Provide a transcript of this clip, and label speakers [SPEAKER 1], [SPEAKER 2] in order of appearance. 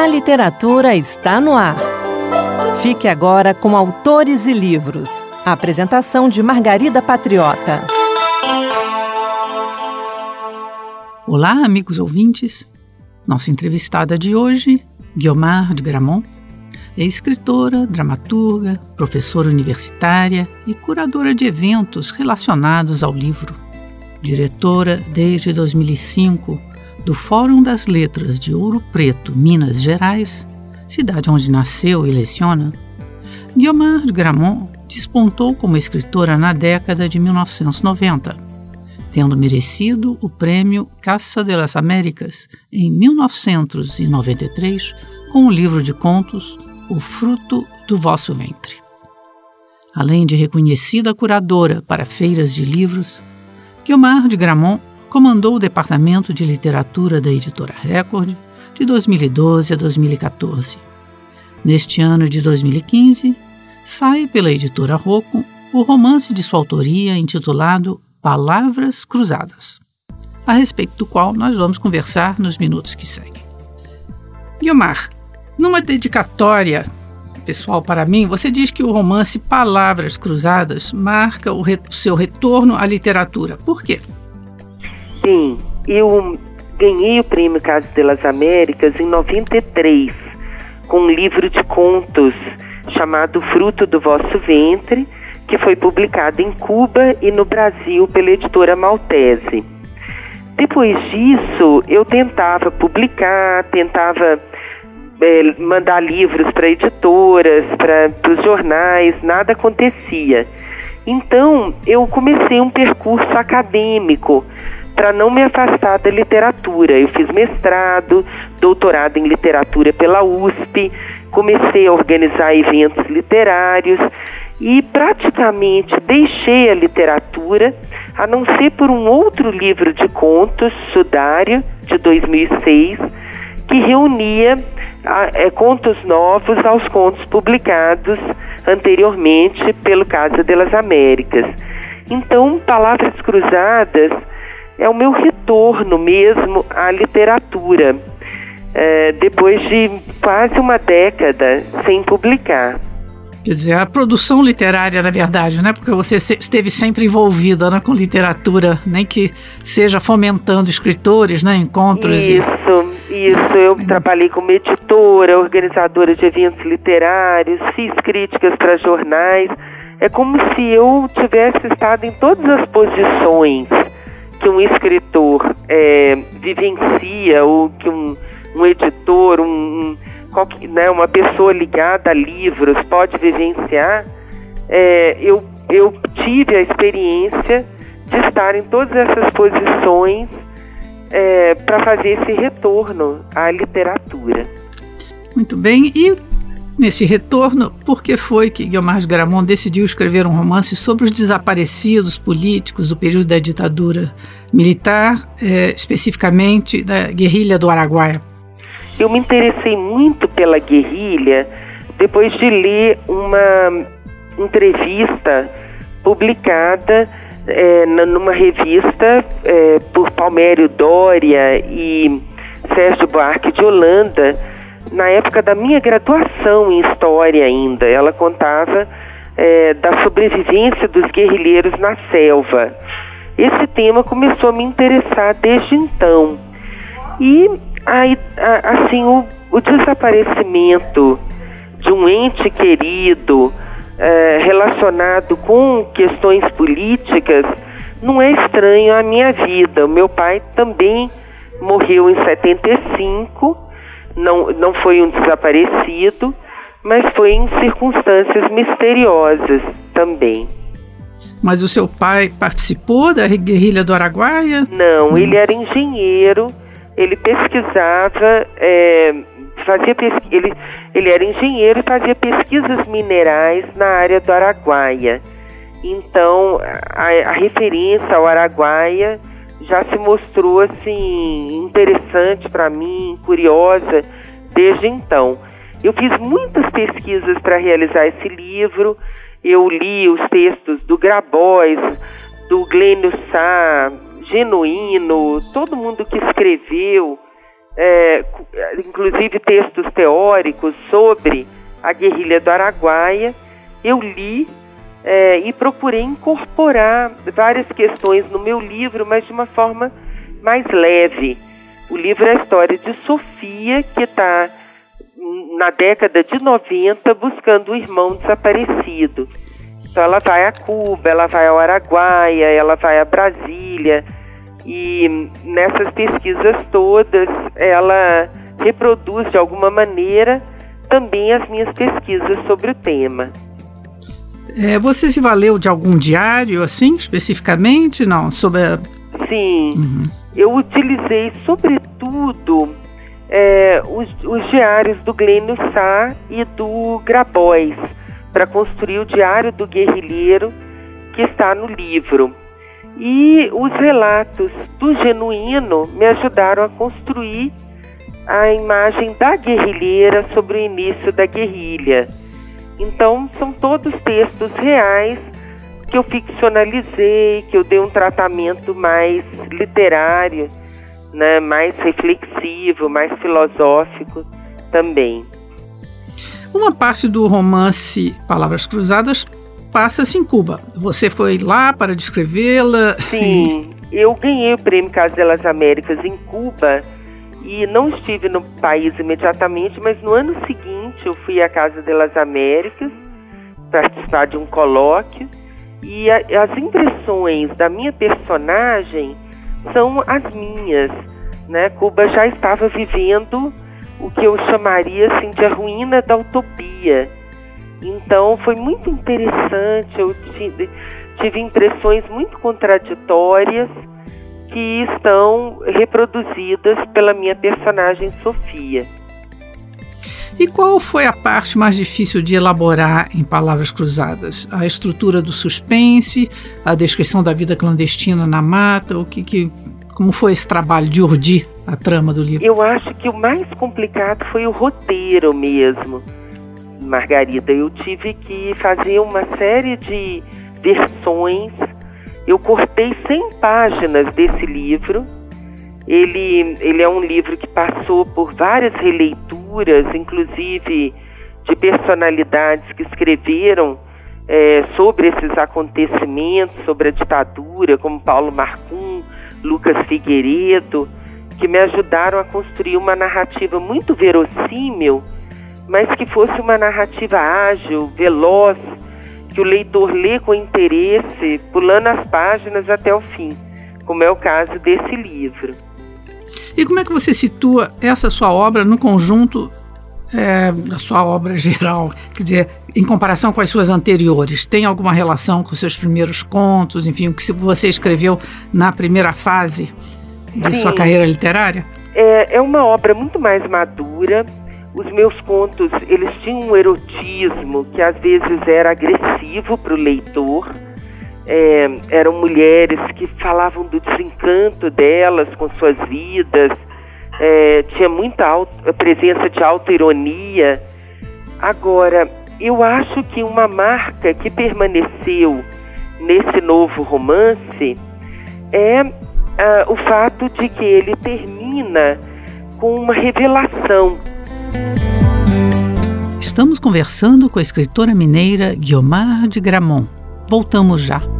[SPEAKER 1] A literatura está no ar. Fique agora com Autores e Livros. A apresentação de Margarida Patriota.
[SPEAKER 2] Olá, amigos ouvintes. Nossa entrevistada de hoje, Guiomar de Gramont, é escritora, dramaturga, professora universitária e curadora de eventos relacionados ao livro. Diretora desde 2005 do Fórum das Letras de Ouro Preto, Minas Gerais, cidade onde nasceu e leciona, Guiomar de Gramont despontou como escritora na década de 1990, tendo merecido o prêmio Casa de las Américas em 1993 com o livro de contos O Fruto do Vosso Ventre. Além de reconhecida curadora para feiras de livros, Guiomar de Gramont comandou o Departamento de Literatura da Editora Record de 2012 a 2014. Neste ano de 2015, sai pela Editora Rocco o romance de sua autoria intitulado Palavras Cruzadas, a respeito do qual nós vamos conversar nos minutos que seguem. Guiomar, numa dedicatória pessoal para mim, você diz que o romance Palavras Cruzadas marca o seu retorno à literatura. Por quê?
[SPEAKER 3] Sim, eu ganhei o prêmio Casa de las Américas em 93, com um livro de contos chamado Fruto do Vosso Ventre, que foi publicado em Cuba e no Brasil pela editora Maltese. Depois disso, eu tentava publicar, mandar livros para editoras, para os jornais, nada acontecia. Então, eu comecei um percurso acadêmico para não me afastar da literatura. Eu fiz mestrado, doutorado em literatura pela USP, comecei a organizar eventos literários e praticamente deixei a literatura, a não ser por um outro livro de contos, Sudário, de 2006, que reunia contos novos aos contos publicados anteriormente pelo Casa de las Américas. Então, Palavras Cruzadas é o meu retorno mesmo à literatura, depois de quase uma década sem publicar.
[SPEAKER 2] Quer dizer, a produção literária, na verdade, né? Porque você esteve sempre envolvida, né, com literatura, nem que seja fomentando escritores, né, encontros.
[SPEAKER 3] Isso. Eu trabalhei como editora, organizadora de eventos literários, fiz críticas para jornais. É como se eu tivesse estado em todas as posições que um escritor vivencia, ou que um editor, uma pessoa ligada a livros pode vivenciar. Eu tive a experiência de estar em todas essas posições para fazer esse retorno à literatura.
[SPEAKER 2] Muito bem, e nesse retorno, por que foi que Guiomar de Gramont decidiu escrever um romance sobre os desaparecidos políticos do período da ditadura militar, especificamente da guerrilha do Araguaia?
[SPEAKER 3] Eu me interessei muito pela guerrilha depois de ler uma entrevista publicada numa revista por Palmério Doria e Sérgio Buarque de Holanda, na época da minha graduação em História ainda. Ela contava da sobrevivência dos guerrilheiros na selva. Esse tema começou a me interessar desde então. E o desaparecimento de um ente querido relacionado com questões políticas não é estranho à minha vida. O meu pai também morreu em 75, não foi um desaparecido, mas foi em circunstâncias misteriosas também.
[SPEAKER 2] Mas o seu pai participou da guerrilha do Araguaia?
[SPEAKER 3] Não, ele era engenheiro. Ele pesquisava, ele era engenheiro e fazia pesquisas minerais na área do Araguaia. Então, a referência ao Araguaia já se mostrou assim interessante para mim, curiosa, desde então. Eu fiz muitas pesquisas para realizar esse livro. Eu li os textos do Grabois, do Glênio Sá, Genuíno, todo mundo que escreveu inclusive textos teóricos sobre a guerrilha do Araguaia. Eu li e procurei incorporar várias questões no meu livro, mas de uma forma mais leve. O livro é a história de Sofia, que está na década de 90 buscando o irmão desaparecido. Então ela vai a Cuba, ela vai ao Araguaia, ela vai a Brasília, e nessas pesquisas todas ela reproduz de alguma maneira também as minhas pesquisas sobre o tema.
[SPEAKER 2] Você se valeu de algum diário, assim, especificamente? Não, sobre a...
[SPEAKER 3] Sim, eu utilizei sobretudo os diários do Glênio Sá e do Grabois para construir o Diário do Guerrilheiro, que está no livro. E os relatos do Genuíno me ajudaram a construir a imagem da guerrilheira sobre o início da guerrilha. Então, são todos textos reais que eu ficcionalizei, que eu dei um tratamento mais literário, né, mais reflexivo, mais filosófico também.
[SPEAKER 2] Uma parte do romance Palavras Cruzadas passa-se em Cuba. Você foi lá para descrevê-la?
[SPEAKER 3] Sim, eu ganhei o Prêmio Casa das Américas em Cuba e não estive no país imediatamente, mas no ano seguinte eu fui à Casa das Américas participar de um colóquio, e as impressões da minha personagem são as minhas, né? Cuba já estava vivendo o que eu chamaria assim de a ruína da utopia. Então foi muito interessante, eu tive impressões muito contraditórias que estão reproduzidas pela minha personagem Sofia.
[SPEAKER 2] E qual foi a parte mais difícil de elaborar em Palavras Cruzadas? A estrutura do suspense, a descrição da vida clandestina na mata, como foi esse trabalho de urdir a trama do livro?
[SPEAKER 3] Eu acho que o mais complicado foi o roteiro mesmo, Margarida. Eu tive que fazer uma série de versões. Eu cortei 100 páginas desse livro. Ele é um livro que passou por várias releituras, inclusive de personalidades que escreveram sobre esses acontecimentos, sobre a ditadura, como Paulo Marcum, Lucas Figueiredo, que me ajudaram a construir uma narrativa muito verossímil, mas que fosse uma narrativa ágil, veloz, que o leitor lê com interesse, pulando as páginas até o fim, como é o caso desse livro.
[SPEAKER 2] E como é que você situa essa sua obra no conjunto da sua obra geral? Quer dizer, em comparação com as suas anteriores, tem alguma relação com os seus primeiros contos, enfim, o que você escreveu na primeira fase de sua carreira literária?
[SPEAKER 3] É uma obra muito mais madura. Os meus contos, eles tinham um erotismo que às vezes era agressivo para o leitor. Eram mulheres que falavam do desencanto delas com suas vidas, tinha muita presença de autoironia. Agora, eu acho que uma marca que permaneceu nesse novo romance é o fato de que ele termina com uma revelação.
[SPEAKER 2] Estamos conversando com a escritora mineira Guiomar de Grammont. Voltamos já.